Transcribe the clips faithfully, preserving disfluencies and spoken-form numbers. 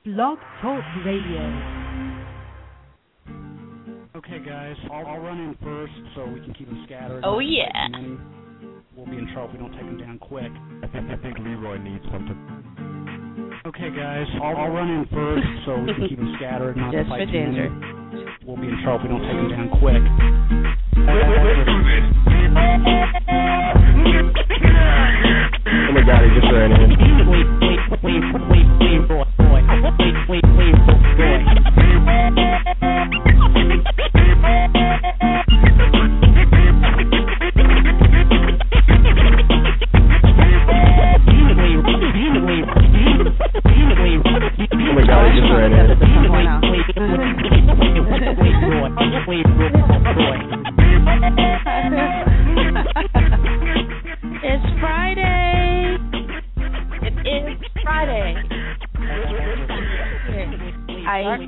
Blog Talk Radio. Okay, guys, I'll, I'll run in first so we can keep them scattered. Oh, yeah. And then we'll be in trouble if we don't take them down quick. I think, I think Leroy needs something. Okay, guys, I'll, I'll run in first so we can keep them scattered. Not Just to for fight ginger. We'll be in trouble if we don't take them down quick. Let's do this. Oh my God, he just ran in. Wait, wait, wait, wait, wait, boy, boy. Wait, wait, wait, boy. Oh my God, he just ran in. It's Friday. It is Friday. I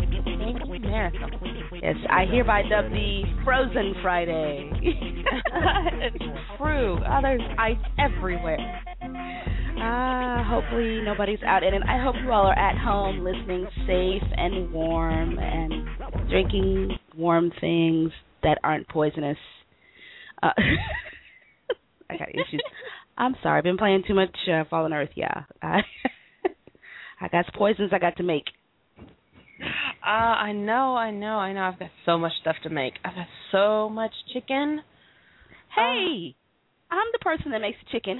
yes, I hereby dub the Frozen Friday. It's true. Oh, there's ice everywhere. Ah, hopefully nobody's out in it. I hope you all are at home listening safe and warm and drinking warm things that aren't poisonous. Uh, I got issues. I'm sorry. I've been playing too much uh, Fallen Earth, yeah. I, I got poisons I got to make. Uh, I know, I know, I know. I've got so much stuff to make. I've got so much chicken. Hey, uh, I'm the person that makes the chicken.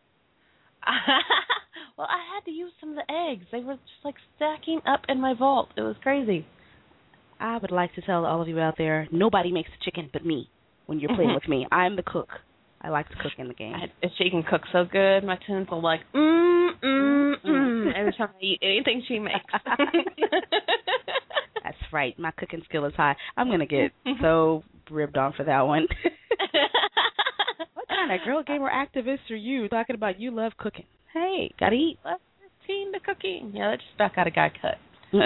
Well, I had to use some of the eggs. They were just like stacking up in my vault. It was crazy. I would like to tell all of you out there, nobody makes the chicken but me when you're playing with me. I'm the cook. I like to cook in the game. I, she can cook so good. My tunes will like, mm, mm, mm, every time I eat anything she makes. That's right. My cooking skill is high. I'm going to get so ribbed on for that one. What kind of girl gamer activist are you talking about you love cooking? Hey, got to eat. Let's routine the cooking. Yeah, that just about got a guy cut.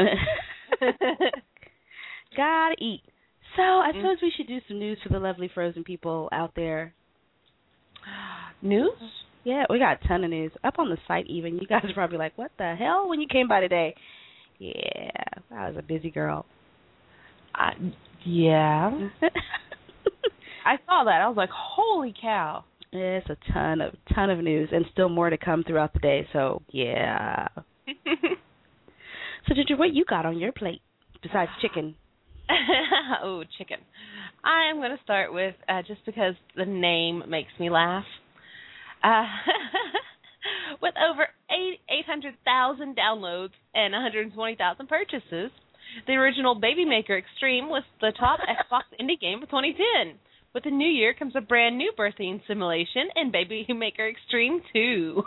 Gotta eat. So I suppose we should do some news for the lovely frozen people out there. News? Yeah, we got a ton of news. Up on the site even. You guys are probably like, what the hell when you came by today? Yeah, I was a busy girl. Uh, yeah. I saw that. I was like, holy cow. It's a ton of ton of news and still more to come throughout the day. So, yeah. So, Ginger, what you got on your plate besides chicken? Oh, chicken. I am going to start with, uh, just because the name makes me laugh. Uh, with over eight hundred thousand downloads and one hundred twenty thousand purchases, the original Baby Maker Extreme was the top Xbox indie game of twenty ten. With the new year comes a brand new birthing simulation in Baby Maker Extreme two.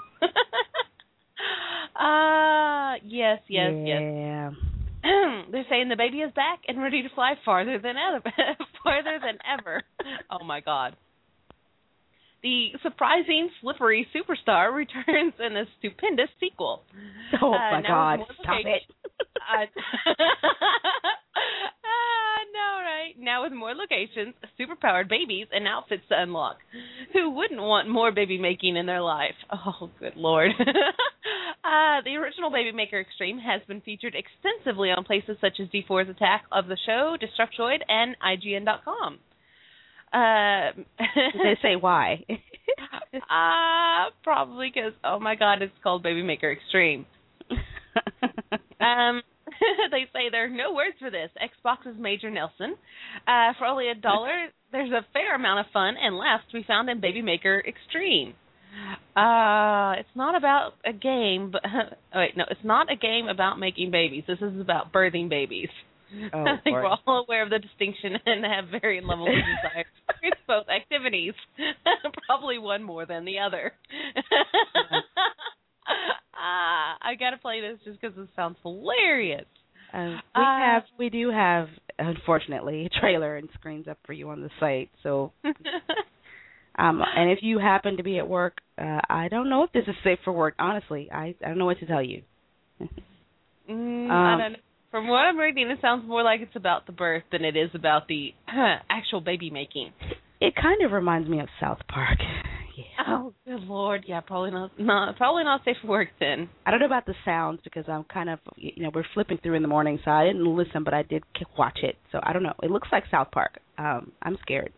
uh, yes, yes, yeah. yes. They're saying the baby is back and ready to fly farther than ever. farther than ever. Oh, my God. The surprising slippery superstar returns in a stupendous sequel. Oh, uh, my God. Stop location. it. uh, no, right? Now with more locations, superpowered babies, and outfits to unlock. Who wouldn't want more baby making in their life? Oh, good Lord. uh, the original Baby Maker Extreme has been featured extensively on places such as D four's Attack of the Show, Destructoid, and I G N dot com. Uh, Did they say why? uh, probably because, oh my God, it's called Baby Maker Extreme. um, they say there are no words for this. Xbox's Major Nelson. Uh, for only a dollar, there's a fair amount of fun and laughs to be found in Baby Maker Extreme. Uh, it's not about a game, but oh wait, no, it's not a game about making babies. This is about birthing babies. Oh, I think Lord. we're all aware of the distinction and have varying levels of desire to experience both activities. Probably one more than the other. uh, I got to play this just because it sounds hilarious. Uh, we uh, have, we do have, unfortunately, a trailer and screens up for you on the site. So, um, and if you happen to be at work, uh, I don't know if this is safe for work. Honestly, I, I don't know what to tell you. mm, um, I don't know. From what I'm reading, it sounds more like it's about the birth than it is about the uh, actual baby making. It kind of reminds me of South Park. Yeah. Oh, Good Lord, yeah, probably not, not, probably not safe for work then. I don't know about the sounds because I'm kind of, you know, we're flipping through in the morning, so I didn't listen, but I did watch it. So I don't know. It looks like South Park. Um, I'm scared.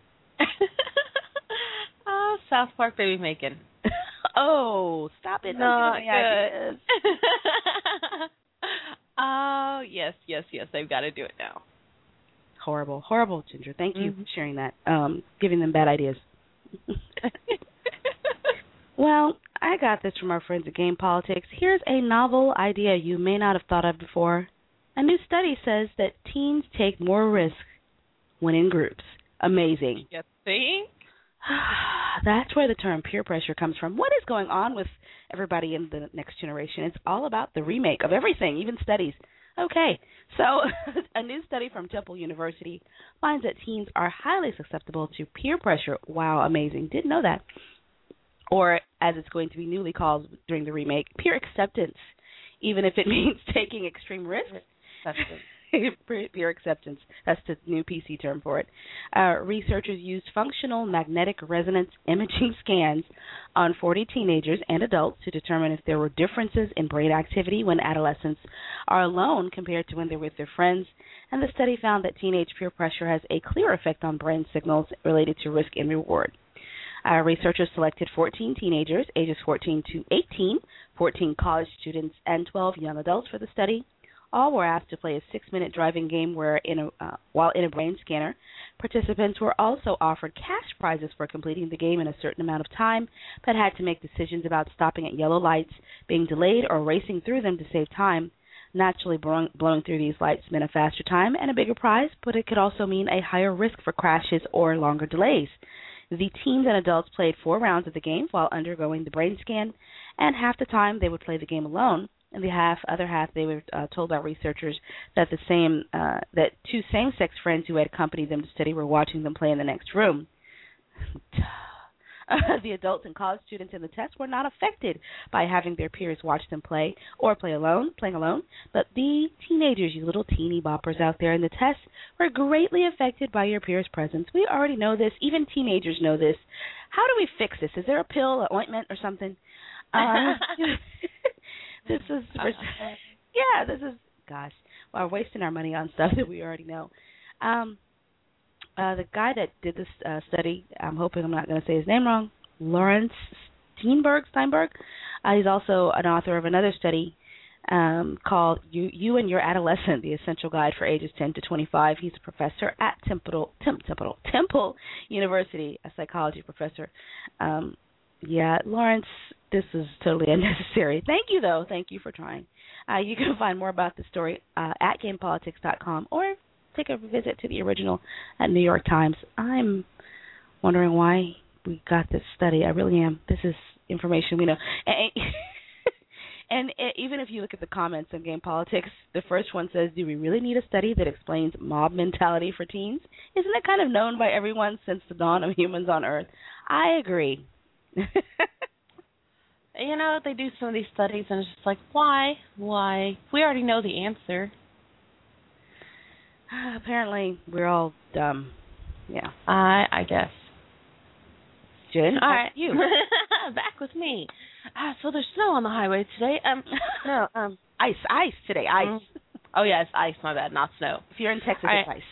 Oh, South Park baby making. Oh, stop it! Not Don't good. Oh, yes, yes, yes. They've got to do it now. Horrible, horrible, Ginger. Thank you mm-hmm. for sharing that. Um, giving them bad ideas. Well, I got this from our friends at Game Politics. Here's a novel idea you may not have thought of before. A new study says that teens take more risk when in groups. Amazing. You think? That's where the term peer pressure comes from. What is going on with everybody in the next generation? It's all about the remake of everything, even studies. Okay, so a new study from Temple University finds that teens are highly susceptible to peer pressure. Wow, amazing. Didn't know that. Or, as it's going to be newly called during the remake, peer acceptance, even if it means taking extreme risks. Peer acceptance. That's the new P C term for it. Uh, researchers used functional magnetic resonance imaging scans on forty teenagers and adults to determine if there were differences in brain activity when adolescents are alone compared to when they're with their friends. And the study found that teenage peer pressure has a clear effect on brain signals related to risk and reward. Uh, researchers selected fourteen teenagers, ages fourteen to eighteen, fourteen college students, and twelve young adults for the study. All were asked to play a six-minute driving game where, in a, uh, while in a brain scanner, participants were also offered cash prizes for completing the game in a certain amount of time, but had to make decisions about stopping at yellow lights, being delayed, or racing through them to save time. Naturally, blowing, blowing through these lights meant a faster time and a bigger prize, but it could also mean a higher risk for crashes or longer delays. The teens and adults played four rounds of the game while undergoing the brain scan, and half the time they would play the game alone. In the half, other half, they were uh, told by researchers that the same uh, that two same-sex friends who had accompanied them to study were watching them play in the next room. uh, the adults and college students in the test were not affected by having their peers watch them play or play alone, playing alone, but the teenagers, you little teeny boppers out there in the test, were greatly affected by your peers' presence. We already know this. Even teenagers know this. How do we fix this? Is there a pill, an ointment, or something? Uh, This is, yeah, this is, gosh, we're wasting our money on stuff that we already know. Um, uh, the guy that did this uh, study, I'm hoping I'm not going to say his name wrong, Lawrence Steinberg, Steinberg. Uh, he's also an author of another study um, called you, you and Your Adolescent, The Essential Guide for Ages ten to twenty-five. He's a professor at Temple, Temple, Temple, Temple University, a psychology professor. Um Yeah, Lawrence, this is totally unnecessary. Thank you, though. Thank you for trying. Uh, you can find more about the story uh, at game politics dot com or take a visit to the original at New York Times. I'm wondering why we got this study. I really am. This is information we know. And, and it, even if you look at the comments on Game Politics, the first one says, do we really need a study that explains mob mentality for teens? Isn't it kind of known by everyone since the dawn of humans on Earth? I agree. You know, they do some of these studies, and it's just like, why? Why? We already know the answer. Uh, apparently, we're all dumb. Yeah. I I guess. Jen, all right, you. Back with me. Ah, so there's snow on the highway today. Um, no, um, ice, ice today, ice. Mm. Oh yeah, it's ice. My bad, not snow. If you're in Texas, all it's right.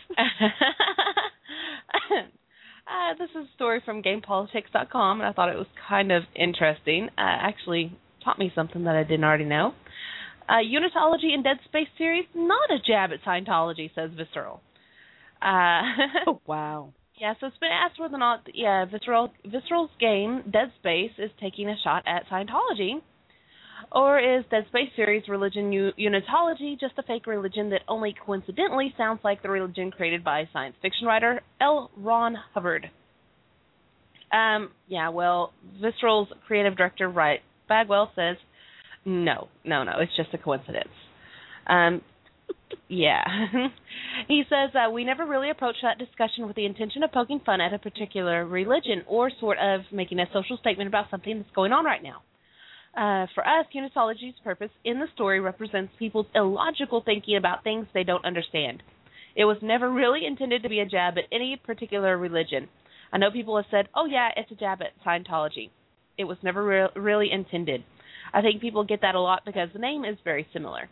ice. Uh, this is a story from game politics dot com, and I thought it was kind of interesting. Uh, actually taught me something that I didn't already know. Uh, Unitology in Dead Space series, not a jab at Scientology, says Visceral. Uh, oh, wow. Yeah, so it's been asked whether or not, yeah, Visceral, Visceral's game, Dead Space, is taking a shot at Scientology. Or is Dead Space series religion U- Unitology just a fake religion that only coincidentally sounds like the religion created by science fiction writer L. Ron Hubbard? Um, yeah, well, Visceral's creative director, Wright Bagwell, says, no, no, no, it's just a coincidence. Um, yeah. He says, uh, we never really approached that discussion with the intention of poking fun at a particular religion or sort of making a social statement about something that's going on right now. Uh, for us, Unitology's purpose in the story represents people's illogical thinking about things they don't understand. It was never really intended to be a jab at any particular religion. I know people have said, oh yeah, it's a jab at Scientology. it was never re- really intended. I think people get that a lot because the name is very similar.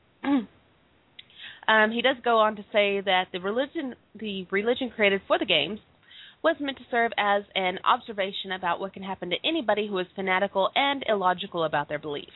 um, he does go on to say that the religion, the religion created for the games was meant to serve as an observation about what can happen to anybody who is fanatical and illogical about their beliefs.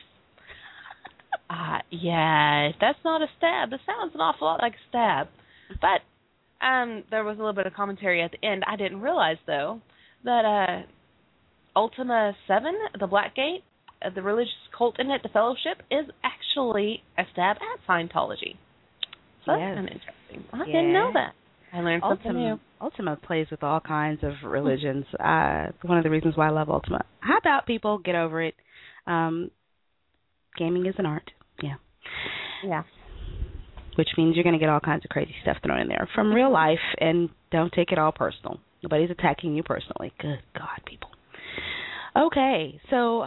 Uh, yeah, that's not a stab. That sounds an awful lot like a stab. But um, there was a little bit of commentary at the end. I didn't realize, though, that uh, Ultima seven, the Blackgate, uh, the religious cult in it, the Fellowship, is actually a stab at Scientology. So that's Yes. kind of interesting. I Yeah. didn't know that. I learned something Ultima, new. Ultima plays with all kinds of religions. Uh, one of the reasons why I love Ultima. How about people get over it? Um, gaming is an art. Yeah. Yeah. Which means you're going to get all kinds of crazy stuff thrown in there from real life, and don't take it all personal. Nobody's attacking you personally. Good God, people. Okay, so,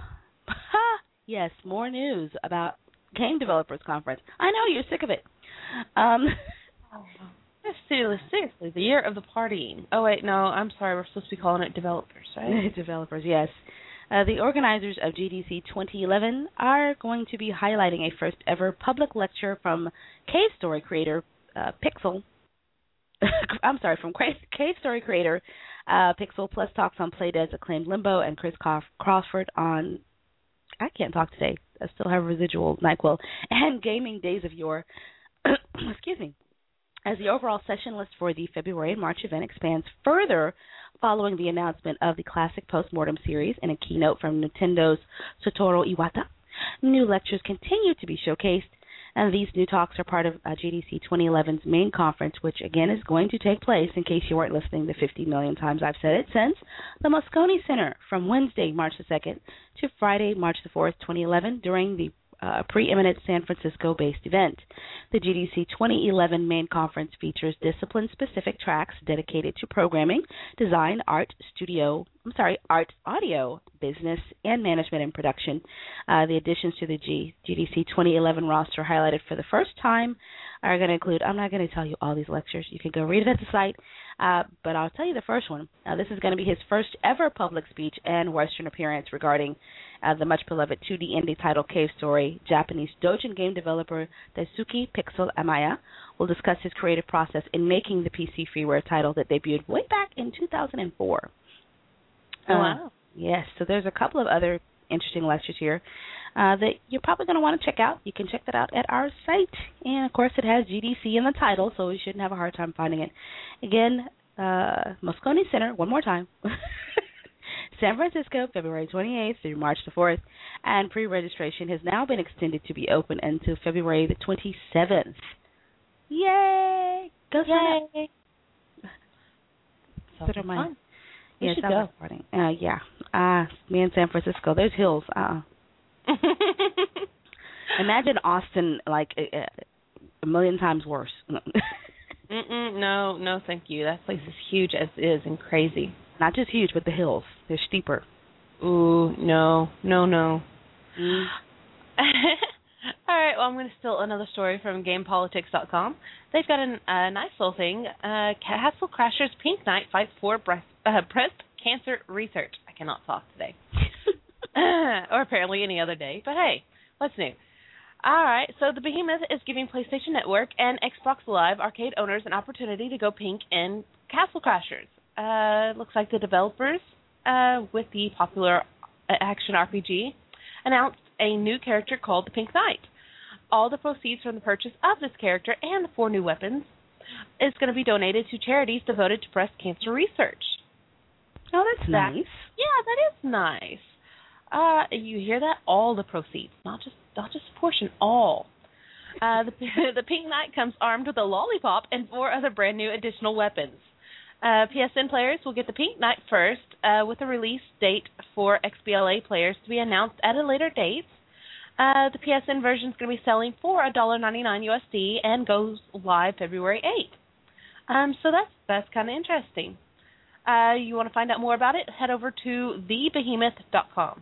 yes, more news about Game Developers Conference. I know, you're sick of it. Um, Seriously, seriously, the year of the partying. Oh, wait, no, I'm sorry. We're supposed to be calling it developers, right? Developers, yes. Uh, the organizers of G D C twenty eleven are going to be highlighting a first-ever public lecture from Cave Story creator uh, Pixel. I'm sorry, from Cave Story creator uh, Pixel, plus talks on Playdead's acclaimed Limbo and Chris Crawford on, I can't talk today, I still have residual NyQuil, and Gaming Days of Yore. Excuse me. As the overall session list for the February and March event expands further following the announcement of the Classic Postmortem series and a keynote from Nintendo's Satoru Iwata, new lectures continue to be showcased, and these new talks are part of uh, G D C twenty eleven's main conference, which again is going to take place, in case you weren't listening the fifty million times I've said it since, the Moscone Center from Wednesday, March the second to Friday, March the fourth, twenty eleven, during the Uh, preeminent San Francisco-based event. The G D C twenty eleven main conference features discipline-specific tracks dedicated to programming, design, art, studio, I'm sorry, art, audio, business, and management and production. Uh, the additions to the G- GDC twenty eleven roster highlighted for the first time are going to include, I'm not going to tell you all these lectures. You can go read it at the site, uh, but I'll tell you the first one. Uh, this is going to be his first ever public speech and Western appearance regarding Uh, the much-beloved two D indie title Cave Story. Japanese Dojin game developer Daisuke Pixel Amaya will discuss his creative process in making the P C freeware title that debuted way back in two thousand four. Oh, uh, wow. Yes, so there's a couple of other interesting lectures here uh, that you're probably going to want to check out. You can check that out at our site. And, of course, it has G D C in the title, so you shouldn't have a hard time finding it. Again, uh, Moscone Center, one more time. San Francisco, February twenty-eighth through March the fourth, and pre-registration has now been extended to be open until February the twenty-seventh. Yay! Go sign up. Sort of my, fun. We yeah, should go. Party. Uh, yeah. Uh, me in San Francisco. There's hills. Uh. Imagine Austin like a, a million times worse. Mm-mm, no, no, thank you. That place is huge as is and crazy. Not just huge, but the hills. They're steeper. Ooh, no, no, no. Mm. All right, well, I'm going to steal another story from Game Politics dot com. They've got a uh, nice little thing. Uh, Castle Crashers Pink Knight fights for breast, uh, breast cancer research. I cannot talk today. Or apparently any other day. But hey, what's new? All right, so the Behemoth is giving PlayStation Network and Xbox Live arcade owners an opportunity to go pink in Castle Crashers. Uh, looks like the developers uh, with the popular action R P G announced a new character called the Pink Knight. All the proceeds from the purchase of this character and the four new weapons is going to be donated to charities devoted to breast cancer research. Oh, that's that, nice. Yeah, that is nice. Uh, you hear that? All the proceeds, not just not just a portion, all. Uh, the, the Pink Knight comes armed with a lollipop and four other brand new additional weapons. Uh, P S N players will get the Pink Knight first, uh, with a release date for X B L A players to be announced at a later date. Uh, the P S N version is going to be selling for one dollar ninety-nine U S D and goes live February eighth. Um, so that's that's kind of interesting. Uh, you want to find out more about it? Head over to the behemoth dot com.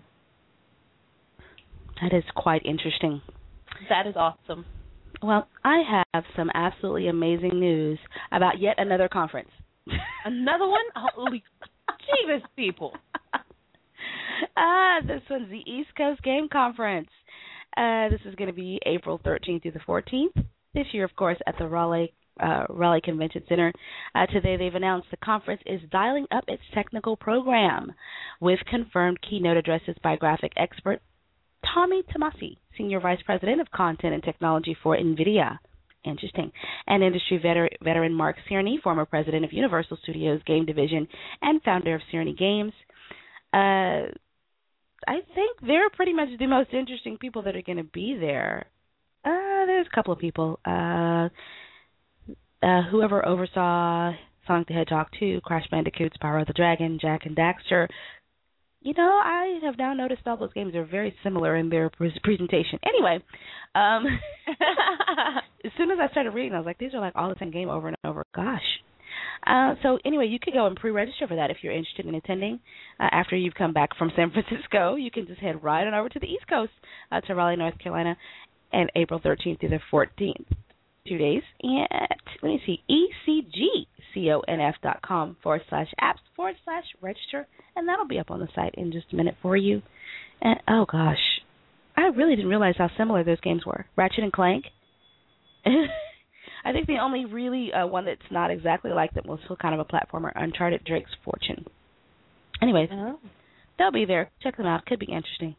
That is quite interesting. That is awesome. Well, I have some absolutely amazing news about yet another conference. Another one? Holy Jesus, people. Ah, this one's the East Coast Game Conference. Uh, this is going to be April thirteenth through the fourteenth. This year, of course, at the Raleigh uh, Raleigh Convention Center. Uh, today, they've announced the conference is dialing up its technical program with confirmed keynote addresses by graphic expert Tommy Tomasi, Senior Vice President of Content and Technology for NVIDIA. Interesting. And industry veteran, veteran Mark Cerny, former president of Universal Studios Game Division and founder of Cerny Games. Uh, I think they're pretty much the most interesting people that are going to be there. Uh, there's a couple of people. Uh, uh, whoever oversaw Sonic the Hedgehog two, Crash Bandicoot, Spyro the Dragon, Jack and Daxter. You know, I have now noticed all those games are very similar in their pre- presentation. Anyway, um, as soon as I started reading, I was like, these are like all the same game over and over. Gosh. Uh, so anyway, you could go and pre-register for that if you're interested in attending. Uh, after you've come back from San Francisco, you can just head right on over to the East Coast, uh, to Raleigh, North Carolina, and April thirteenth through the fourteenth. Two days at, let me see, ecgconf.com forward slash apps forward slash register, and that'll be up on the site in just a minute for you. And, oh, gosh, I really didn't realize how similar those games were. Ratchet and Clank. I think the only really uh, one that's not exactly like that was still kind of a platformer, Uncharted Drake's Fortune. Anyways, oh. They'll be there. Check them out. Could be interesting.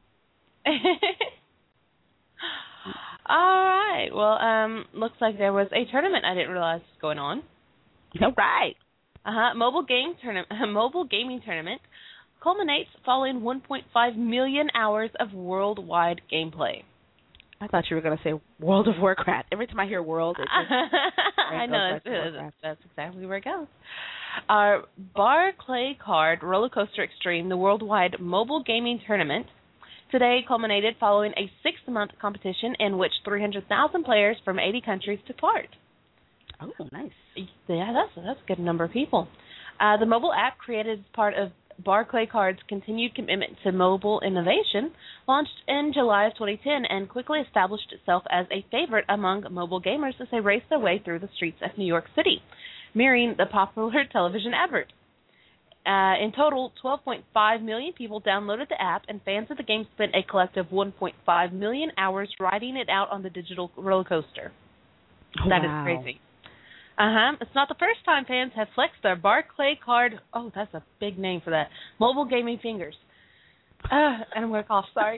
All right. Well, um, looks like there was a tournament I didn't realize was going on. All right. Uh-huh. Mobile game tournament. Mobile gaming tournament culminates following one point five million hours of worldwide gameplay. I thought you were going to say World of Warcraft. Every time I hear World, it just I know that's, that's exactly where it goes. Our Barclay Card Roller Coaster Extreme, the worldwide mobile gaming tournament, today culminated following a six-month competition in which three hundred thousand players from eighty countries took part. Oh, nice. Yeah, that's, that's a good number of people. Uh, the mobile app, created as part of Barclay Card's continued commitment to mobile innovation, launched in July of twenty ten and quickly established itself as a favorite among mobile gamers as they raced their way through the streets of New York City, mirroring the popular television advert. Uh, in total, twelve point five million people downloaded the app, and fans of the game spent a collective one point five million hours riding it out on the digital roller coaster. Oh, that wow. is crazy. Uh-huh. It's not the first time fans have flexed their Barclay Card, oh, that's a big name for that, mobile gaming fingers. Uh, and I'm going to cough, sorry.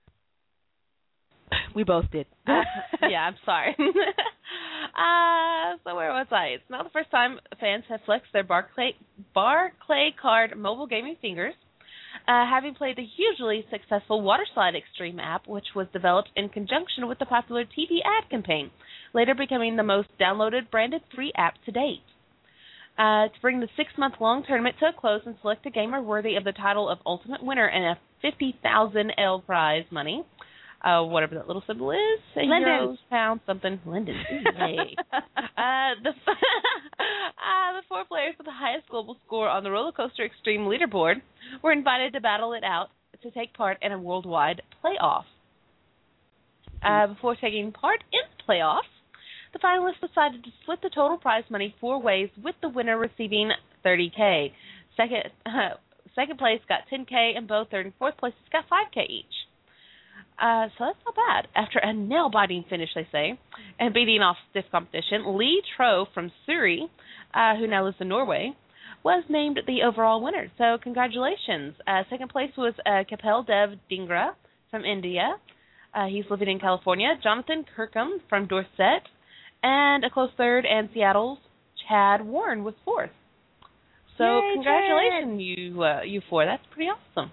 We both did. uh, yeah, I'm sorry. uh, so where was I? It's not the first time fans have flexed their Barclay, Barclay Card mobile gaming fingers, uh, having played the hugely successful Waterslide Extreme app, which was developed in conjunction with the popular T V ad campaign, later becoming the most downloaded branded free app to date. Uh, to bring the six-month-long tournament to a close and select a gamer worthy of the title of ultimate winner and a fifty thousand L prize money, uh, whatever that little symbol is, euros, pounds, something, Linden, yay. uh, the, uh, the four players with the highest global score on the Roller Coaster Extreme leaderboard were invited to battle it out to take part in a worldwide playoff. Uh, before taking part in the playoffs, the finalists decided to split the total prize money four ways, with the winner receiving thirty K. Second, uh, second place got ten K, and both third and fourth places got five K each. Uh, so that's not bad. After a nail-biting finish, they say, and beating off stiff competition, Lee Tro from Surrey, uh, who now lives in Norway, was named the overall winner. So congratulations. Uh, second place was uh, Kapil Dev Dhingra from India. Uh, he's living in California. Jonathan Kirkham from Dorset. And a close third, and Seattle's Chad Warren was fourth. So Yay, congratulations, Chad. you uh, you four. That's pretty awesome.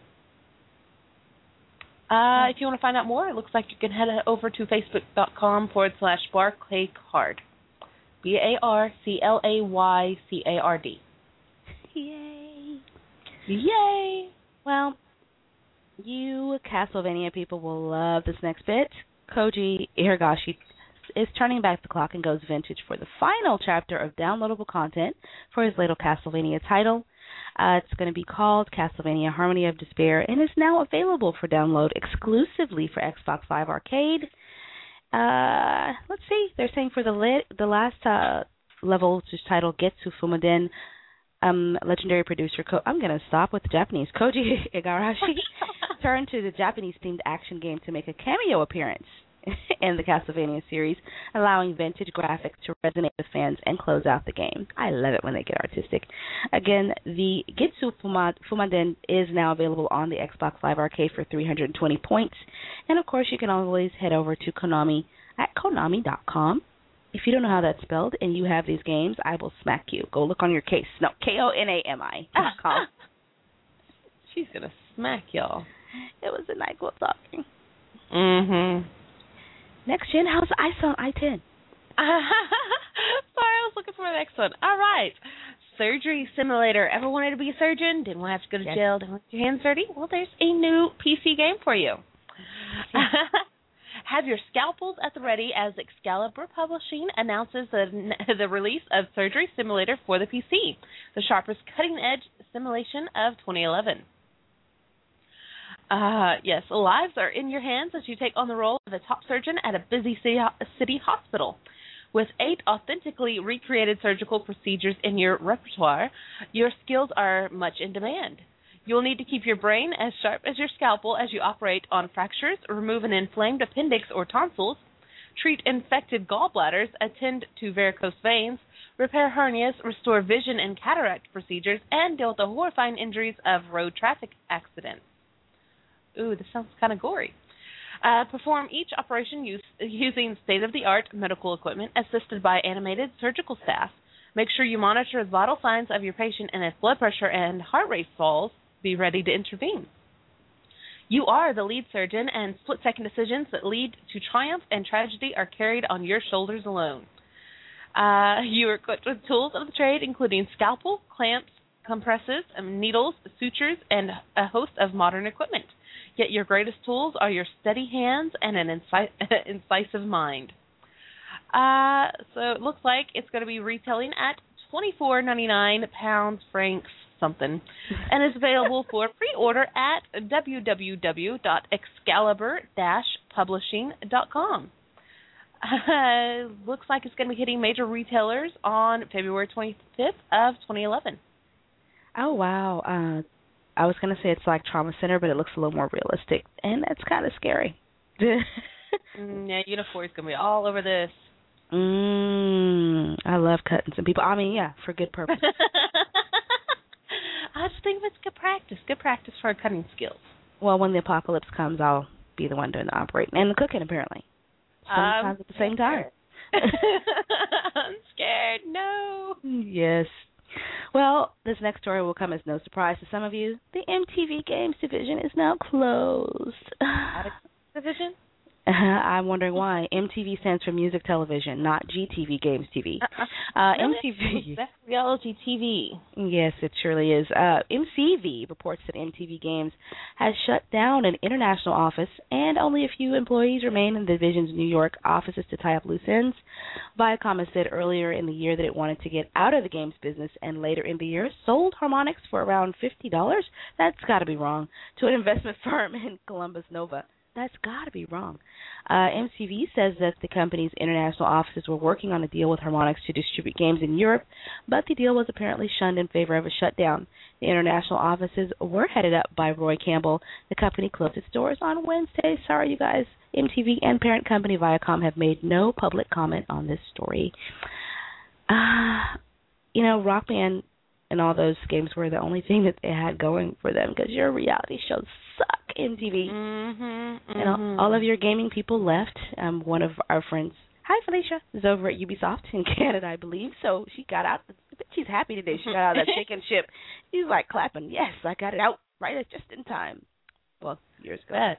Uh, if you want to find out more, it looks like you can head over to facebook.com forward slash Barclay Card. B A R C L A Y C A R D. Yay. Yay. Well, you Castlevania people will love this next bit. Koji Hirogashi is turning back the clock and goes vintage for the final chapter of downloadable content for his latest Castlevania title. Uh, it's going to be called Castlevania Harmony of Despair and is now available for download exclusively for Xbox Live Arcade. Uh, let's see. They're saying for the lit, the last uh, level, which is titled Getsu Fumaden um, legendary producer, Ko- I'm going to stop with the Japanese, Koji Igarashi, turned to the Japanese-themed action game to make a cameo appearance in the Castlevania series, allowing vintage graphics to resonate with fans and close out the game. I love it when they get artistic. Again, the Gitsu Fuma- Fumaden is now available on the Xbox Live Arcade for three hundred twenty points. And, of course, you can always head over to Konami at konami dot com. If you don't know how that's spelled and you have these games, I will smack you. Go look on your case. No, K O N A M I dot com. She's going to smack y'all. It was a NyQuil talking. Mm-hmm. Next gen, how's the ice on I ten? Sorry, I was looking for the next one. All right. Surgery Simulator. Ever wanted to be a surgeon? Didn't want to have to go to Yes. jail? Didn't want to get your hands dirty? Well, there's a new P C game for you. Have your scalpels at the ready as Excalibur Publishing announces the, the release of Surgery Simulator for the P C, the sharpest cutting-edge simulation of twenty eleven. Uh, yes, lives are in your hands as you take on the role of a top surgeon at a busy city, city hospital. With eight authentically recreated surgical procedures in your repertoire, your skills are much in demand. You'll need to keep your brain as sharp as your scalpel as you operate on fractures, remove an inflamed appendix or tonsils, treat infected gallbladders, attend to varicose veins, repair hernias, restore vision and cataract procedures, and deal with the horrifying injuries of road traffic accidents. Ooh, this sounds kind of gory. Uh, perform each operation use, using state-of-the-art medical equipment assisted by animated surgical staff. Make sure you monitor the vital signs of your patient, and if blood pressure and heart rate falls, be ready to intervene. You are the lead surgeon, and split-second decisions that lead to triumph and tragedy are carried on your shoulders alone. Uh, you are equipped with tools of the trade, including scalpel, clamps, compresses, needles, sutures, and a host of modern equipment. Yet your greatest tools are your steady hands and an inci- incisive mind. Uh, so it looks like it's going to be retailing at twenty-four ninety-nine pounds, francs, something, and is available for pre-order at w w w dot excalibur dash publishing dot com. Uh, looks like it's going to be hitting major retailers on February twenty-fifth of twenty eleven. Oh, wow. Uh, I was going to say it's like Trauma Center, but it looks a little more realistic, and that's kind of scary. mm, yeah, Unifor is going to be all over this. Mm, I love cutting some people. I mean, yeah, for good purpose. I just think it's good practice. Good practice for our cutting skills. Well, when the apocalypse comes, I'll be the one doing the operating and the cooking, apparently. Sometimes um, at the same time. I'm scared. No. Yes. Well, this next story will come as no surprise to some of you. The M T V Games division is now closed. Division? I'm wondering why. M T V stands for Music Television, not G T V Games T V. Uh, uh, M T V. That's reality T V. Yes, it surely is. Uh, M C V reports that M T V Games has shut down an international office, and only a few employees remain in the division's New York offices to tie up loose ends. Viacom has said earlier in the year that it wanted to get out of the games business, and later in the year sold Harmonix for around fifty dollars. That's got to be wrong. To an investment firm in Columbus, Nova. That's got to be wrong. Uh, M C V says that the company's international offices were working on a deal with Harmonix to distribute games in Europe, but the deal was apparently shunned in favor of a shutdown. The international offices were headed up by Roy Campbell. The company closed its doors on Wednesday. Sorry, you guys. M T V and parent company Viacom have made no public comment on this story. Uh, you know, Rock Band and all those games were the only thing that they had going for them, because your reality shows suck, M T V. Mm-hmm, mm-hmm. And all, all of your gaming people left. Um, one of our friends, hi Felicia, is over at Ubisoft in Canada, I believe. So she got out. She's happy today. She got out of that chicken ship. She's like clapping. Yes, I got it out right at just in time. Well, years ago.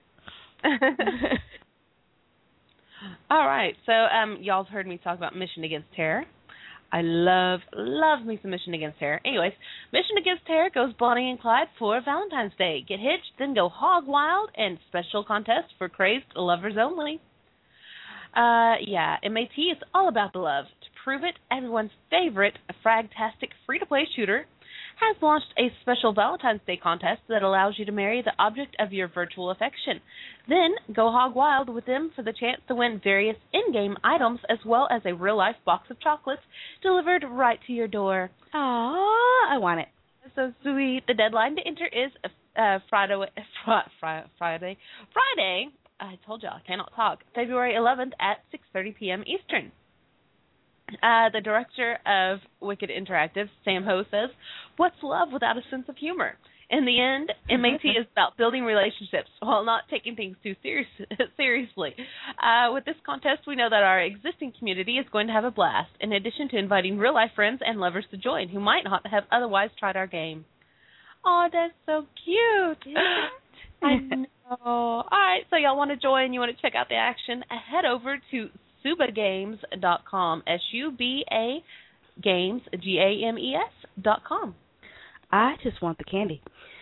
All right. So um, y'all's heard me talk about Mission Against Terror. I love, love me some Mission Against Terror. Anyways, Mission Against Terror goes Bonnie and Clyde for Valentine's Day. Get hitched, then go hog wild, and special contest for crazed lovers only. Uh, yeah, M A T is all about the love. To prove it, everyone's favorite fragtastic free-to-play shooter has launched a special Valentine's Day contest that allows you to marry the object of your virtual affection. Then go hog wild with them for the chance to win various in-game items as well as a real-life box of chocolates delivered right to your door. Aww, I want it. So sweet. The deadline to enter is uh, Friday, Friday, Friday, Friday. I told you I cannot talk. February eleventh at six thirty p.m. Eastern. Uh, the director of Wicked Interactive, Sam Ho, says, "What's love without a sense of humor? In the end, M A T is about building relationships while not taking things too serious, seriously. Uh, with this contest, we know that our existing community is going to have a blast, in addition to inviting real-life friends and lovers to join who might not have otherwise tried our game." Oh, that's so cute. I know. All right, so y'all want to join, you want to check out the action, head over to suba games dot com, S U B A Games, G A M E S dot com. I just want the candy.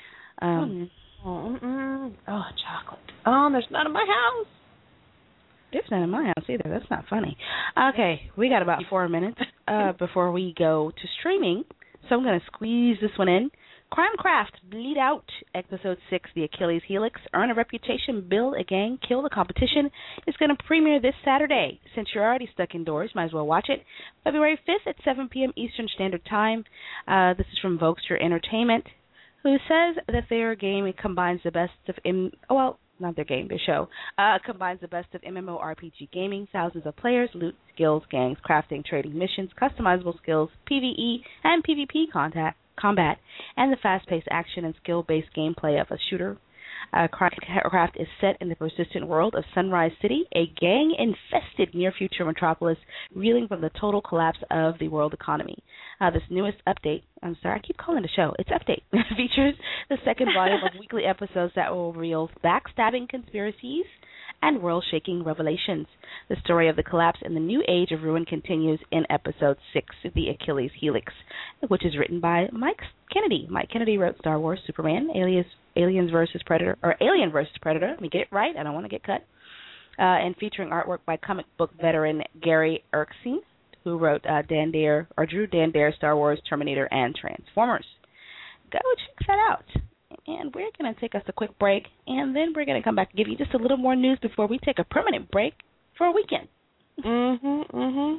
Um, oh, mm, oh, chocolate. Oh, there's none in my house. There's none in my house either. That's not funny. Okay, we got about four minutes uh, before we go to streaming, so I'm going to squeeze this one in. Crimecraft Bleed Out, Episode six, The Achilles Helix, Earn a Reputation, Build a Gang, Kill the Competition, is going to premiere this Saturday. Since you're already stuck indoors, might as well watch it. February fifth at seven p.m. Eastern Standard Time. Uh, this is from Vokester Entertainment, who says that their game combines the best of, M- oh, well, not their game, their show, uh, combines the best of MMORPG gaming, thousands of players, loot, skills, gangs, crafting, trading missions, customizable skills, PvE, and PvP contact. combat, and the fast-paced action and skill-based gameplay of a shooter. Uh, Crimecraft is set in the persistent world of Sunrise City, a gang-infested near-future metropolis reeling from the total collapse of the world economy. Uh, this newest update, I'm sorry, I keep calling it a show, it's update, features the second volume of weekly episodes that will reveal backstabbing conspiracies and world-shaking revelations. The story of the collapse and the new age of ruin continues in episode six, The Achilles Helix, which is written by Mike Kennedy. Mike Kennedy wrote Star Wars, Superman, Alias, Aliens versus Predator, or Alien versus Predator. Let me get it right. I don't want to get cut. Uh, and featuring artwork by comic book veteran Gary Erskine, who wrote uh, Dan Dare, or drew Dan Dare, Star Wars, Terminator, and Transformers. Go check that out. And we're going to take us a quick break, and then we're going to come back and give you just a little more news before we take a permanent break for a weekend. Mm-hmm, mm-hmm.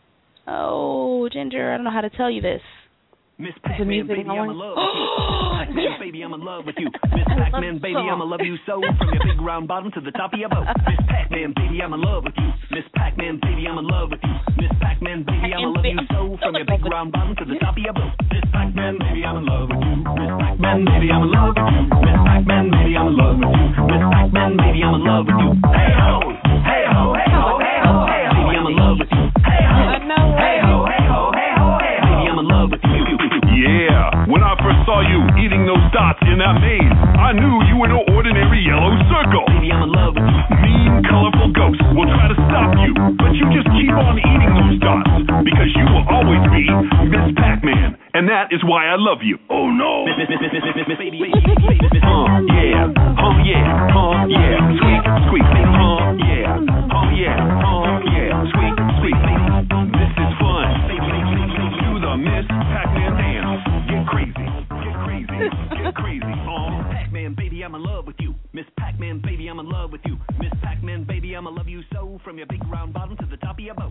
Oh, Ginger, I don't know how to tell you this. Miss Pac-Man, baby, I'm in love with you. Pac-Man, yes. Baby, I'm in love with you. Miss Pac-Man, baby, I'm in love you so. From your big round bottom to the top of your boat. Miss Pac-Man, baby, I'm in love with you. Miss Pac-Man, baby, I'm in love with you. Miss Pac-Man, baby, I'm in love you so. From your big round bottom to the top of your boat. Miss Pac-Man, baby, I'm in love with you. Miss Pac-Man, baby, I'm in love with you. Miss Pac-Man, baby, I'm in love with you. Miss Pac-Man, baby, I'm in love with you. Hey ho, hey ho, hey ho, hey ho, hey ho, baby, I'm in love with you. Hey ho, hey ho, hey ho, hey ho, hey ho, baby, I'm in love with you. Yeah, when I first saw you eating those dots in that maze, I knew you were no ordinary yellow circle. Baby, I'm in love with you. Mean, colorful ghosts will try to stop you, but you just keep on eating those dots, because you will always be Miss Pac-Man, and that is why I love you. Oh no! Miss, miss, miss, miss, miss, miss, baby, baby, baby, baby, miss, huh, yeah, huh, yeah, huh, yeah, sweet, sweet, baby, huh, yeah, huh, yeah, huh, yeah, sweet, sweet, baby. This is fun. Do the Miss Pac-Man dance. Get crazy, get crazy, get crazy, huh? Pac-Man, baby, I'm in love with you. Miss Pac-Man, baby, I'm in love with you. Miss Pac-Man, baby, I'm in love you so. From your big round bottom to the top of your boat.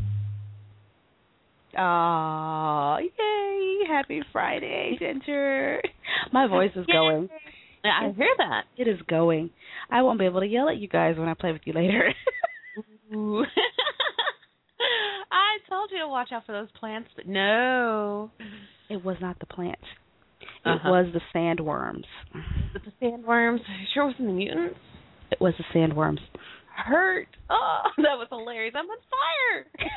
Aw, yay, happy Friday, Ginger. My voice is going. Yeah, I hear that. It is going. I won't be able to yell at you guys when I play with you later. Ooh. I told you to watch out for those plants, but no. It was not the plants. It Uh-huh. was the sandworms. But the sandworms, sure wasn't the mutants? It was the sandworms. Hurt. Oh, that was hilarious. I'm on fire.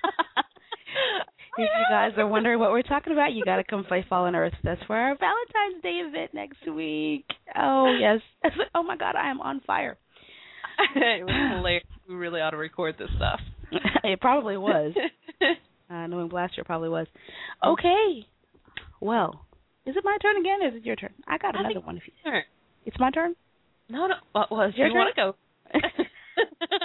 If you guys are wondering what we're talking about, you got to come play Fallen Earth. That's for our Valentine's Day event next week. Oh, yes. Oh, my God, I am on fire. It was hilarious. We really ought to record this stuff. It probably was. Uh, knowing Blaster probably was. Okay. Well, is it my turn again or is it your turn? I got I another one. If you... Turn. It's my turn? No, no. What was your you turn? want to go?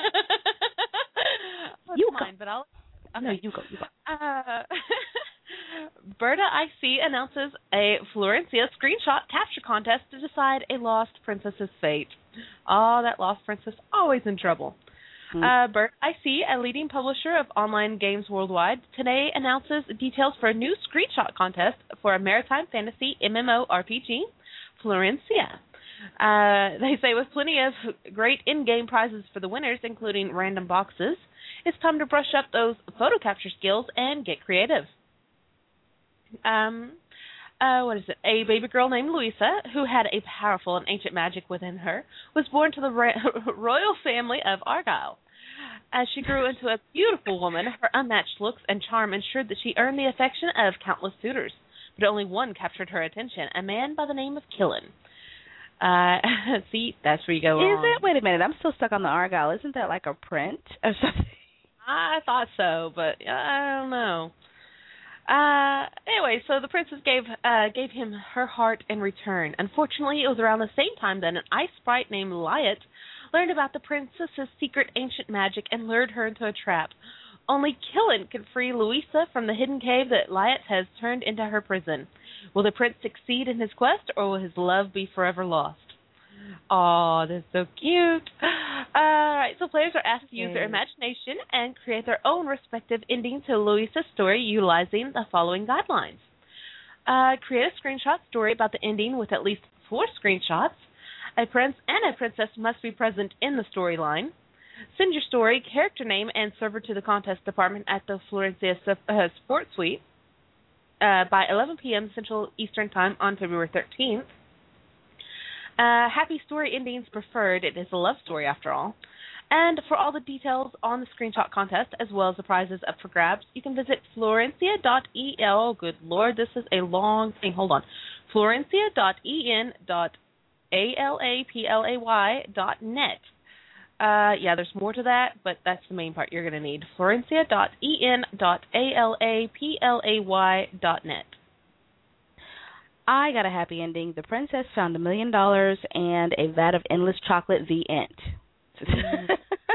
You mine, go. but I'll. No, you go. You go. Uh, Berta I C announces a Florencia screenshot capture contest to decide a lost princess's fate. Oh, that lost princess, always in trouble. Mm-hmm. Uh, Berta I C, a leading publisher of online games worldwide, today announces details for a new screenshot contest for a maritime fantasy MMORPG, Florencia. Uh, they say with plenty of great in-game prizes for the winners, including random boxes, it's time to brush up those photo capture skills and get creative. Um, uh, what is it? A baby girl named Luisa, who had a powerful and ancient magic within her, was born to the ra- royal family of Argyle. As she grew into a beautiful woman, her unmatched looks and charm ensured that she earned the affection of countless suitors, but only one captured her attention, a man by the name of Killen. Uh, see, that's where you go wrong. Is it? Wait a minute, I'm still stuck on the Argyle. Isn't that like a print or something? I thought so, but I don't know. Uh, anyway, so the princess gave uh, gave him her heart in return. Unfortunately, it was around the same time that an ice sprite named Lyot learned about the princess's secret ancient magic and lured her into a trap. Only Killen could free Luisa from the hidden cave that Lyot has turned into her prison. Will the prince succeed in his quest, or will his love be forever lost? Oh, that's so cute. All right, so players are asked to use their imagination and create their own respective ending to Luisa's story utilizing the following guidelines. Uh, create a screenshot story about the ending with at least four screenshots. A prince and a princess must be present in the storyline. Send your story, character name, and server to the contest department at the Florencia uh, Sports Suite uh, by eleven p.m. Central Eastern Time on February thirteenth. Uh, happy story endings preferred. It is a love story after all. And for all the details on the screenshot contest, as well as the prizes up for grabs, you can visit florencia dot e l. Oh, good Lord, this is a long thing. Hold on. florencia dot e n dot a l a p l a y dot net. Uh, yeah, there's more to that, but that's the main part you're going to need. florencia dot e n dot a l a p l a y dot net. I got a happy ending. The princess found a million dollars and a vat of endless chocolate. The end.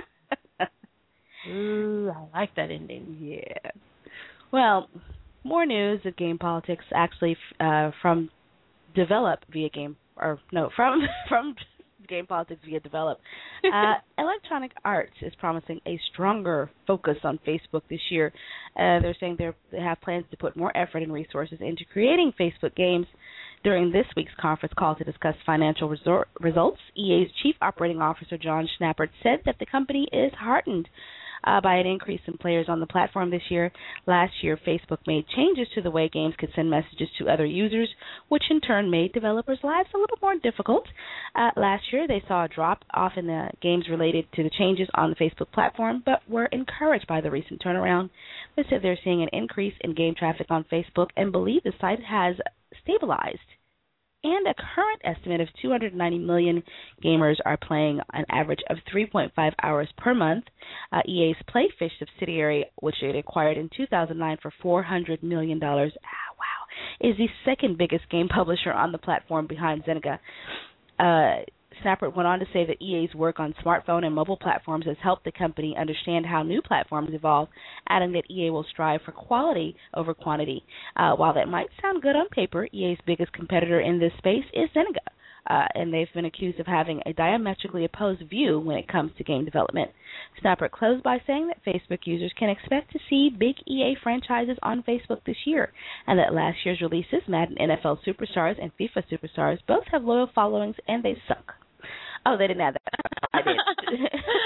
Ooh, I like that ending. Yeah. Well, more news of game politics actually uh, from Develop via Game, or no, from from Game Politics via Develop. Uh, Electronic Arts is promising a stronger focus on Facebook this year. Uh, they're saying they're, they have plans to put more effort and resources into creating Facebook games. During this week's conference call to discuss financial resor- results, E A's Chief Operating Officer John Schnappert said that the company is heartened uh, by an increase in players on the platform this year. Last year, Facebook made changes to the way games could send messages to other users, which in turn made developers' lives a little more difficult. Uh, last year, they saw a drop-off in the games related to the changes on the Facebook platform, but were encouraged by the recent turnaround. They said they're seeing an increase in game traffic on Facebook and believe the site has stabilized. And a current estimate of two hundred ninety million gamers are playing an average of three point five hours per month. Uh, E A's Playfish subsidiary, which it acquired in two thousand nine for four hundred million dollars, ah, wow, is the second biggest game publisher on the platform behind Zynga. Uh, Snapper went on to say that E A's work on smartphone and mobile platforms has helped the company understand how new platforms evolve, adding that E A will strive for quality over quantity. Uh, while that might sound good on paper, E A's biggest competitor in this space is Zynga, uh, and they've been accused of having a diametrically opposed view when it comes to game development. Snapper closed by saying that Facebook users can expect to see big E A franchises on Facebook this year, and that last year's releases, Madden N F L Superstars and FIFA Superstars, both have loyal followings and they suck. Oh, they didn't have that. I did.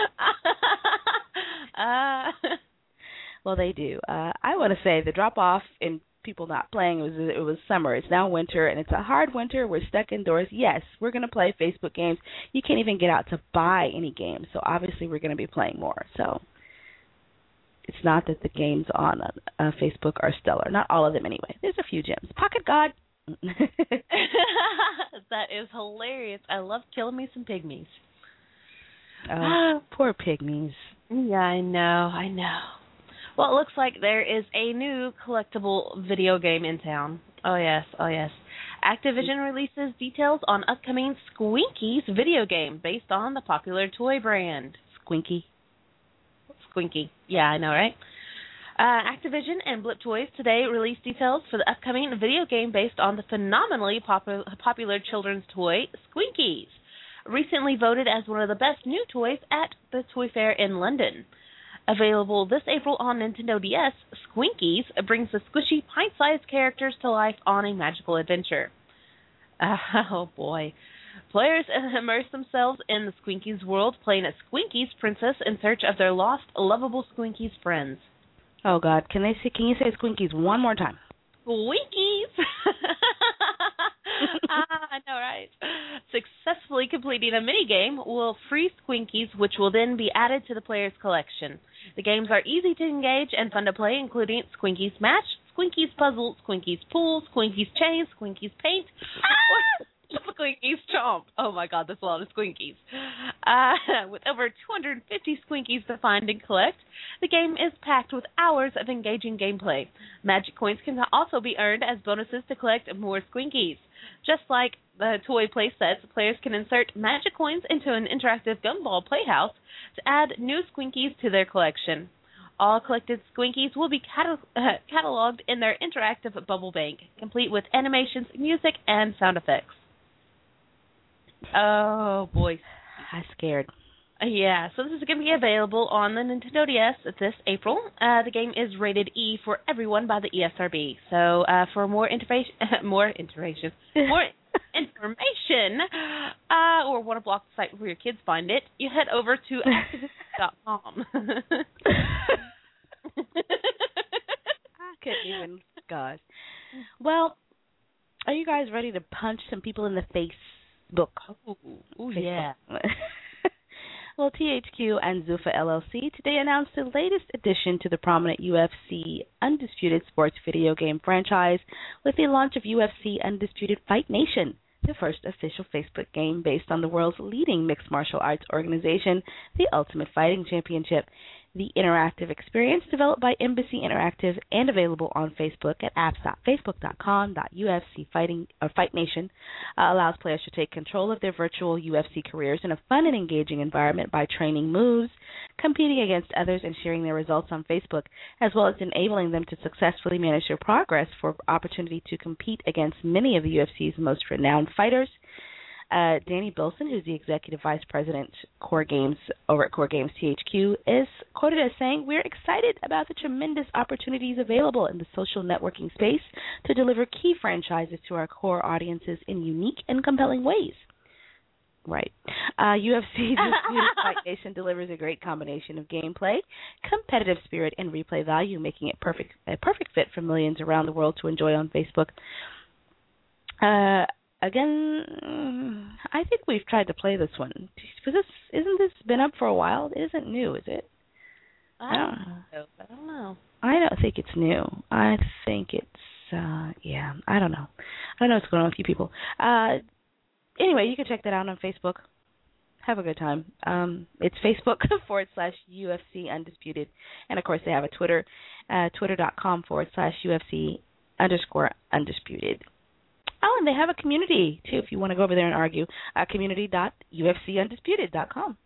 uh, well, they do. Uh, I want to say the drop-off in people not playing, it was it was summer. It's now winter, and it's a hard winter. We're stuck indoors. Yes, we're going to play Facebook games. You can't even get out to buy any games, so obviously we're going to be playing more. So it's not that the games on uh, Facebook are stellar. Not all of them, anyway. There's a few gems. Pocket God. That is hilarious. I love killing me some pygmies. Oh, poor pygmies. Yeah, I know, I know. Well, it looks like there is a new collectible video game in town. Oh, yes, oh, yes. Activision releases details on upcoming Squinkies video game based on the popular toy brand. Squinky. Squinky. Yeah, I know, right? Uh, Activision and Blip Toys today released details for the upcoming video game based on the phenomenally popu- popular children's toy Squinkies, recently voted as one of the best new toys at the Toy Fair in London. Available this April on Nintendo D S, Squinkies brings the squishy, pint-sized characters to life on a magical adventure. Uh, oh boy. Players immerse themselves in the Squinkies world, playing as Squinkies princess in search of their lost, lovable Squinkies friends. Oh God, can they say? Can you say Squinkies one more time? Squinkies! ah, I know, right? Successfully completing a minigame will free Squinkies, which will then be added to the player's collection. The games are easy to engage and fun to play, including Squinkies Match, Squinkies Puzzle, Squinkies Pool, Squinkies Chain, Squinkies Paint, Squinkies Chomp. Oh my God, that's a lot of Squinkies. Uh, with over two hundred fifty Squinkies to find and collect, the game is packed with hours of engaging gameplay. Magic coins can also be earned as bonuses to collect more Squinkies. Just like the toy play sets, players can insert magic coins into an interactive gumball playhouse to add new Squinkies to their collection. All collected Squinkies will be catal- uh, cataloged in their interactive bubble bank, complete with animations, music, and sound effects. Oh, boy. I'm scared. Uh, yeah, so this is going to be available on the Nintendo D S this April. Uh, the game is rated E for everyone by the E S R B. So uh, for more interface, more iteration, more information, uh, or want to block the site where your kids find it, you head over to activision dot com. I couldn't even. God. Well, are you guys ready to punch some people in the face? Book. Ooh, ooh yeah. Well, T H Q and Zuffa L L C today announced the latest addition to the prominent U F C Undisputed Sports video game franchise with the launch of U F C Undisputed Fight Nation, the first official Facebook game based on the world's leading mixed martial arts organization, the Ultimate Fighting Championship. The interactive experience, developed by Embassy Interactive and available on Facebook at apps dot facebook dot com slash U F C Fighting or Fight Nation, uh, allows players to take control of their virtual U F C careers in a fun and engaging environment by training moves, competing against others, and sharing their results on Facebook, as well as enabling them to successfully manage their progress for opportunity to compete against many of the U F C's most renowned fighters. Uh, Danny Bilson, who's the Executive Vice President Core Games over at Core Games T H Q, is quoted as saying, "We're excited about the tremendous opportunities available in the social networking space to deliver key franchises to our core audiences in unique and compelling ways." Right. Uh, U F C Fight Nation delivers a great combination of gameplay, competitive spirit, and replay value, making it perfect a perfect fit for millions around the world to enjoy on Facebook. Uh, again, I think we've tried to play this one. Because this isn't this been up for a while? It isn't new, is it? I don't know. I don't know. I don't think it's new. I think it's uh, yeah. I don't know. I don't know what's going on with you people. Uh. Anyway, you can check that out on Facebook. Have a good time. Um, it's Facebook forward slash UFC Undisputed. And, of course, they have a Twitter, uh, twitter.com forward slash UFC underscore Undisputed. Oh, and they have a community, too, if you want to go over there and argue. Uh, community dot U F C undisputed dot com.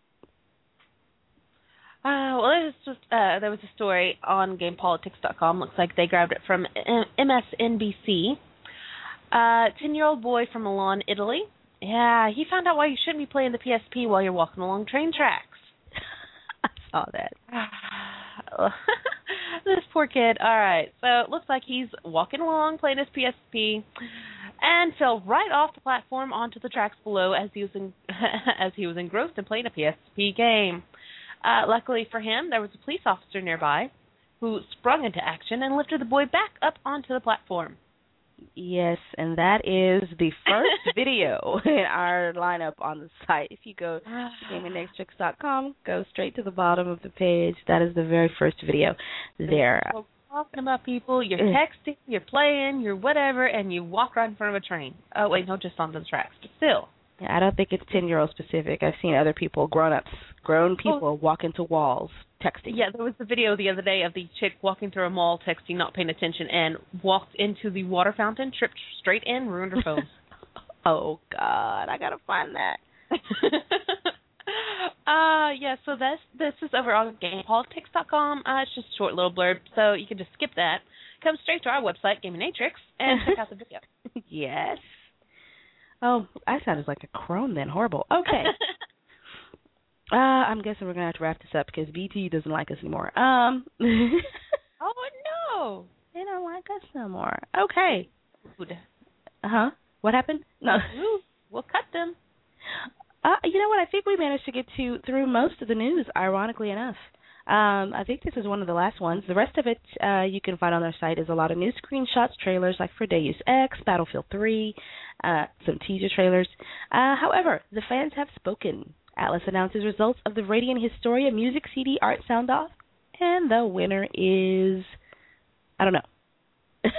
Uh, well, there was, just, uh, there was a story on game politics dot com. Looks like they grabbed it from M S N B C. Uh, ten-year-old boy from Milan, Italy. Yeah, he found out why you shouldn't be playing the P S P while you're walking along train tracks. I saw that. This poor kid. All right, so it looks like he's walking along playing his P S P and fell right off the platform onto the tracks below as he was in, as he was engrossed in playing a P S P game. Uh, luckily for him, there was a police officer nearby who sprung into action and lifted the boy back up onto the platform. Yes, and that is the first video in our lineup on the site. If you go to gaming next tricks dot com, go straight to the bottom of the page. That is the very first video there. So talking about people, you're texting, you're playing, you're whatever, and you walk right in front of a train. Oh, wait, no, just on the tracks, but still. Yeah, I don't think it's ten-year-old specific. I've seen other people, grown-ups, grown people, oh. walk into walls texting. Yeah, there was the video the other day of the chick walking through a mall, texting, not paying attention, and walked into the water fountain, tripped straight in, ruined her phone. Oh, God, I got to find that. Uh, yeah, so this this is over on game politics dot com. Uh, it's just a short little blurb, so you can just skip that. Come straight to our website, Gaminatrix, and check out the video. Yes. Oh, I sounded like a crone then. Horrible. Okay. uh, I'm guessing we're going to have to wrap this up because B T doesn't like us anymore. Um. Oh, no. They don't like us no more. Okay. Rude. Uh-huh. What happened? No. Ooh, we'll cut them. Uh, you know what? I think we managed to get to through most of the news, ironically enough. Um, I think this is one of the last ones. The rest of it uh, you can find on their site is a lot of new screenshots, trailers like for Deus Ex, Battlefield three, uh, some teaser trailers. Uh, however, the fans have spoken. Atlas announces results of the Radiant Historia Music C D Art Sound-Off, and the winner is... I don't know.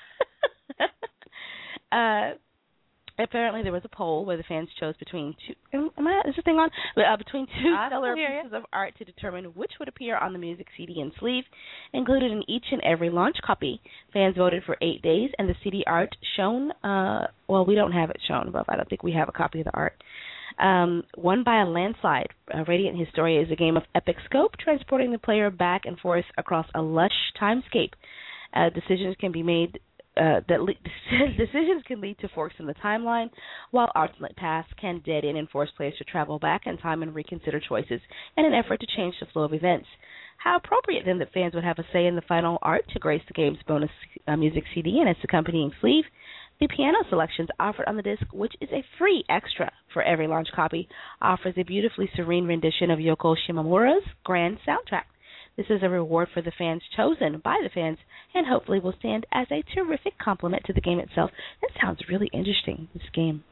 uh, apparently, there was a poll where the fans chose between two. Am I? Is this thing on? Uh, between two stellar pieces of art to determine which would appear on the music C D and sleeve, included in each and every launch copy. Fans voted for eight days, and the C D art shown. Uh, well, we don't have it shown above. I don't think we have a copy of the art. Um, won by a landslide. Uh, Radiant Historia is a game of epic scope, transporting the player back and forth across a lush timescape. Uh, decisions can be made uh, that le- decisions can lead to forks in the timeline, while alternate paths can dead end and force players to travel back in time and reconsider choices in an effort to change the flow of events. How appropriate then that fans would have a say in the final art to grace the game's bonus uh, music C D and its accompanying sleeve. The piano selections offered on the disc, which is a free extra for every launch copy, offers a beautifully serene rendition of Yoko Shimomura's grand soundtrack. This is a reward for the fans chosen by the fans, and hopefully will stand as a terrific compliment to the game itself. That sounds really interesting, this game.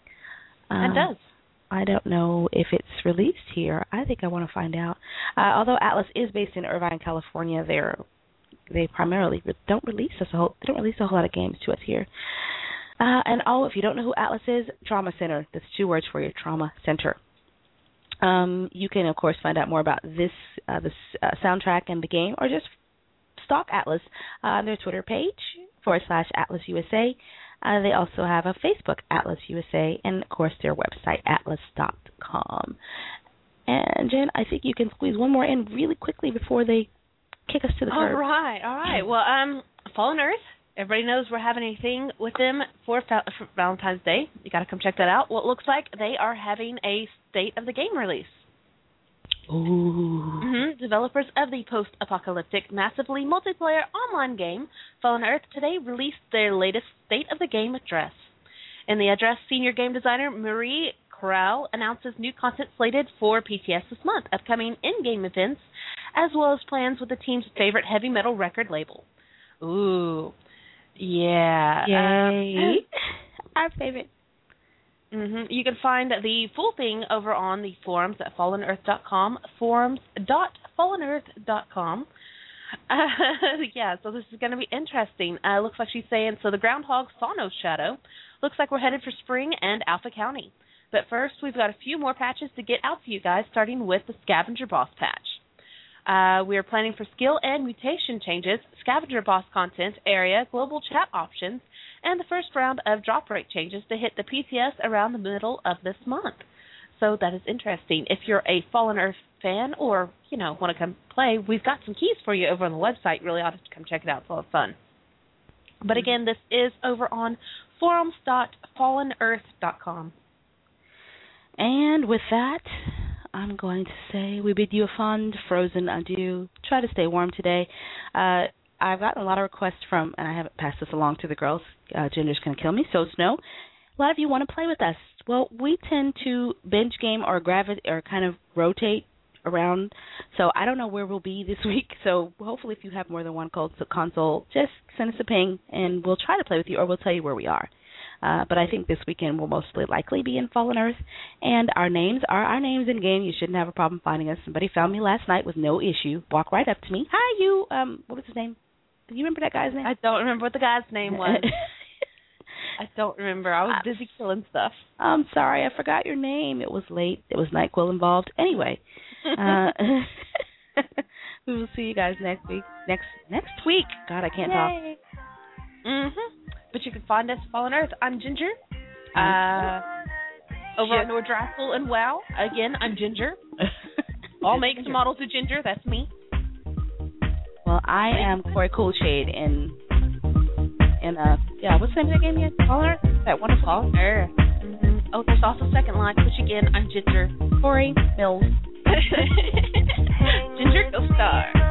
Um, it does. I don't know if it's released here. I think I want to find out. Uh, although Atlas is based in Irvine, California, they're, they primarily don't release us a whole. They don't release a whole lot of games to us here. Uh, and oh, if you don't know who Atlas is, Trauma Center. That's two words for you, Trauma Center. Um, you can, of course, find out more about this uh, this uh, soundtrack and the game, or just stalk Atlas uh, on their Twitter page, forward slash Atlas U S A. Uh, they also have a Facebook, Atlas U S A, and, of course, their website, atlas dot com. And, Jen, I think you can squeeze one more in really quickly before they kick us to the curb. All right, all right. Well, um, Fallen Earth. Everybody knows we're having a thing with them for, for Valentine's Day. You got to come check that out. Well, it looks like they are having a State of the Game release. Ooh. Mm-hmm. Developers of the post-apocalyptic, massively multiplayer online game Fallen Earth today released their latest State of the Game address. In the address, senior game designer Marie Corral announces new content slated for P T S this month, upcoming in-game events, as well as plans with the team's favorite heavy metal record label. Ooh. Yeah. Yay. Um, Our favorite. Mm-hmm. You can find the full thing over on the forums at fallen earth dot com, forums dot fallen earth dot com. Uh, yeah, so this is going to be interesting. Uh, looks like she's saying, so the Groundhog saw no shadow. Looks like we're headed for spring and Alpha County. But first, we've got a few more patches to get out to you guys, starting with the Scavenger Boss patch. Uh, we are planning for skill and mutation changes, Scavenger Boss content area, global chat options, and the first round of drop rate changes to hit the P T S around the middle of this month. So that is interesting. If you're a Fallen Earth fan or, you know, want to come play, we've got some keys for you over on the website. You really ought to come check it out. It's a lot of fun. But again, this is over on forums dot fallen earth dot com. And with that, I'm going to say we bid you a fond, frozen adieu. Try to stay warm today. Uh, I've gotten a lot of requests from, and I haven't passed this along to the girls. Uh, Ginger's going to kill me, so Snow. A lot of you want to play with us. Well, we tend to binge game or gravitate or kind of rotate around. So I don't know where we'll be this week. So hopefully if you have more than one console, just send us a ping, and we'll try to play with you, or we'll tell you where we are. Uh, but I think this weekend we'll mostly likely be in Fallen Earth, and our names are our names in game. You shouldn't have a problem finding us. Somebody found me last night with no issue. Walk right up to me. Hi, you. Um, what was his name? Do you remember that guy's name? I don't remember what the guy's name was. I don't remember. I was busy killing stuff. I'm sorry. I forgot your name. It was late. It was NyQuil involved. Anyway, uh, we will see you guys next week. Next next week. God, I can't Yay. talk. Mm-hmm. But you can find us Fallen Earth. I'm Ginger. Uh, Over on Nord Draffel and WoW. Again, I'm Ginger. All makes and models of Ginger. That's me. Well, I am Corey Coolshade in, in uh, yeah, what's the name of the game again? Caller? That wonderful caller? Mm-hmm. Oh, there's also Second Life, which again, I'm Ginger. Corey Mills. Ginger, go star.